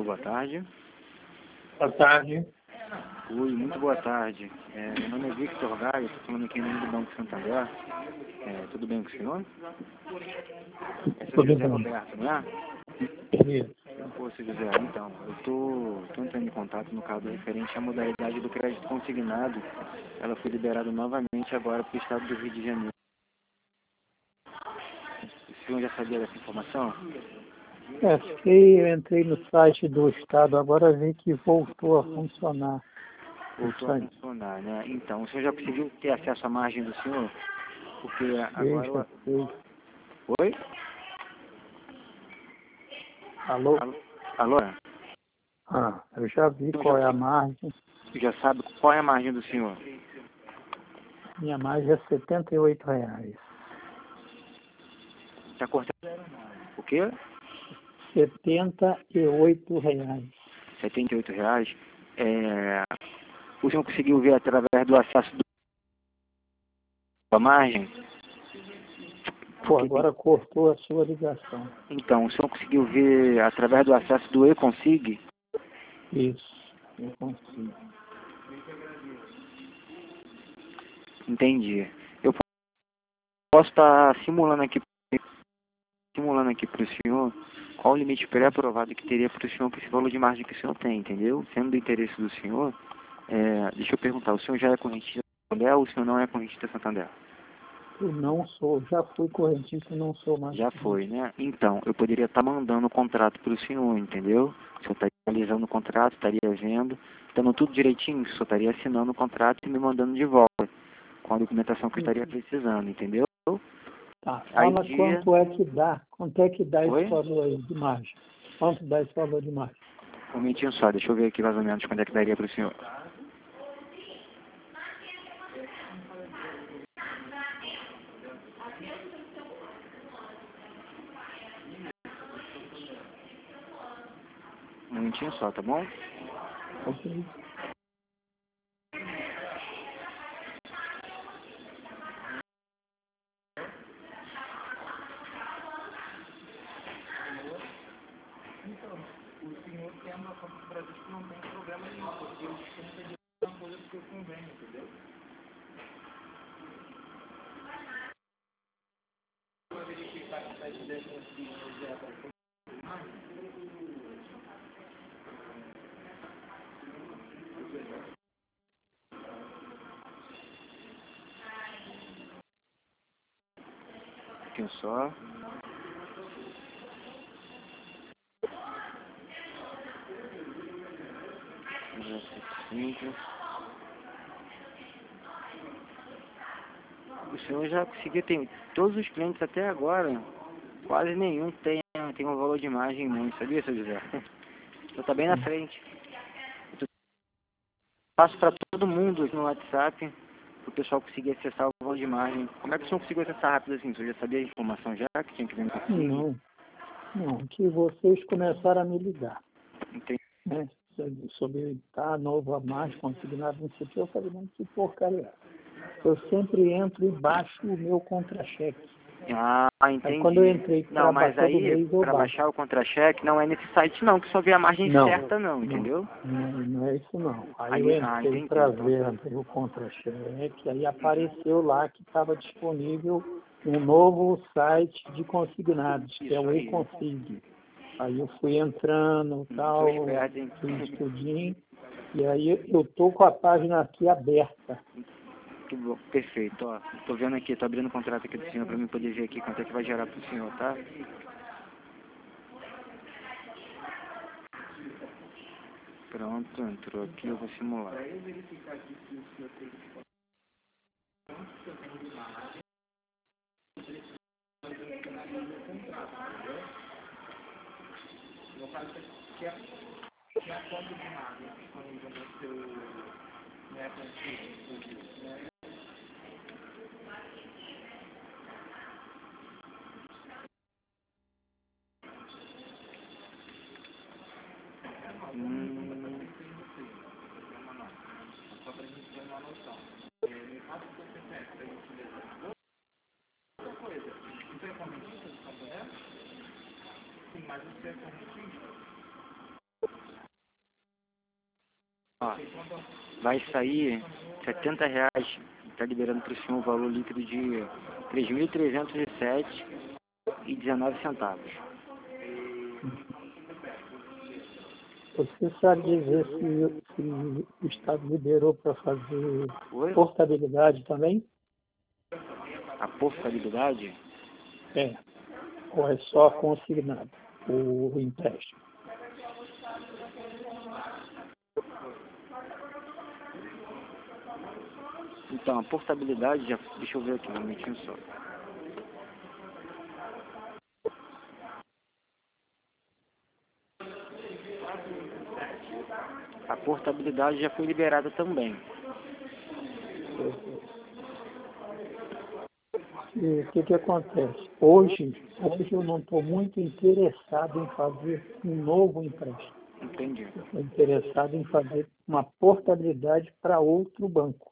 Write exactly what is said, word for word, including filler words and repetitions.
boa tarde. Boa tarde. Oi, muito boa tarde. É, meu nome é Victor Gaio, estou falando aqui em nome do Banco Santander. É, tudo bem com o senhor? É seu José Roberto, não é? Isso. Pô, seu José, então, eu estou entrando em contato no caso referente à modalidade do crédito consignado. Ela foi liberada novamente agora para o estado do Rio de Janeiro. O senhor já sabia dessa informação? É, fiquei, eu entrei no site do Estado, agora vi que voltou a funcionar. Voltou a funcionar, né? Então, o senhor já conseguiu ter acesso à margem do senhor? Porque agora... Sei. Oi? Alô? Alô? Alô? Ah, eu já vi Então, qual já, é a margem. já sabe qual é a margem do senhor? Minha margem é setenta e oito reais. Está cortando? O quê? setenta e oito reais. setenta e oito reais. É... O senhor conseguiu ver através do acesso da margem? Pô, Porque agora tem... cortou a sua ligação. Então, o senhor conseguiu ver através do acesso do E-Consig? Isso, eu consigo. Entendi. Eu posso estar simulando aqui, simulando aqui para o senhor qual o limite pré-aprovado que teria para o senhor para esse valor de margem que o senhor tem, entendeu? Sendo do interesse do senhor, é... deixa eu perguntar, o senhor já é correntista Santander ou o senhor não é correntista Santander? Eu não sou, já fui correntista e não sou mais. Já foi, né? Então, eu poderia estar mandando o contrato para o senhor, entendeu? O senhor estaria analisando o contrato, estaria vendo, estando tudo direitinho, o senhor estaria assinando o contrato e me mandando de volta, com a documentação que eu estaria precisando, entendeu? Tá, Aí fala um dia... quanto é que dá, quanto é que dá Oi? esse valor aí de margem. Quanto dá esse valor de margem? Um momentinho só, deixa eu ver aqui mais ou menos quanto é que daria para o senhor. Um momentinho só, tá bom? Ok. Um pouquinho só. cinco. O senhor já conseguiu, tem todos os clientes até agora, quase nenhum tem, tem um valor de margem muito, sabia, seu José? Então tá bem na frente. Eu passo para todo mundo no WhatsApp, para o pessoal conseguir acessar o valor de margem. Como é que o senhor conseguiu acessar rápido assim? O senhor já sabia a informação já, que tinha que vir no conseguir? Não, não, que vocês começaram a me ligar, Entendi. né? Sobre, sobre tá novo a mais consignado, não sei o que, eu falei, não, que porcaria. Eu sempre entro e baixo o meu contra-cheque. Ah, entendi. Aí quando eu entrei Não, para mas baixar do aí, mês, eu para baixo. baixar o contra-cheque, não é nesse site não, que só vê a margem Não, certa não, não, entendeu? não, não é isso não. Aí eu Aí, ah, entrei entendi. para Então, ver o contra-cheque, aí apareceu lá que estava disponível um novo site de consignados, que é isso o aí. eConsig. Aí eu fui entrando, tal, Muito esperto, hein? fiz tudinho, e aí eu tô com a página aqui aberta. Que bom, perfeito, ó. Tô vendo aqui, tô abrindo o contrato aqui do senhor para mim poder ver aqui quanto é que vai gerar pro senhor, tá? Pronto, entrou aqui, eu vou simular. Hum... Ó, vai sair setenta reais, está liberando para o senhor o valor líquido de três mil trezentos e sete reais e dezenove centavos. Você sabe dizer se, se o Estado liberou para fazer Oi? portabilidade também? A portabilidade? É. Ou é só consignado o empréstimo? Então, a portabilidade já... Deixa eu ver aqui, um minutinho só. A portabilidade já foi liberada também. E o que, que acontece? Hoje, hoje eu não estou muito interessado em fazer um novo empréstimo. Entendi. Estou interessado em fazer uma portabilidade para outro banco.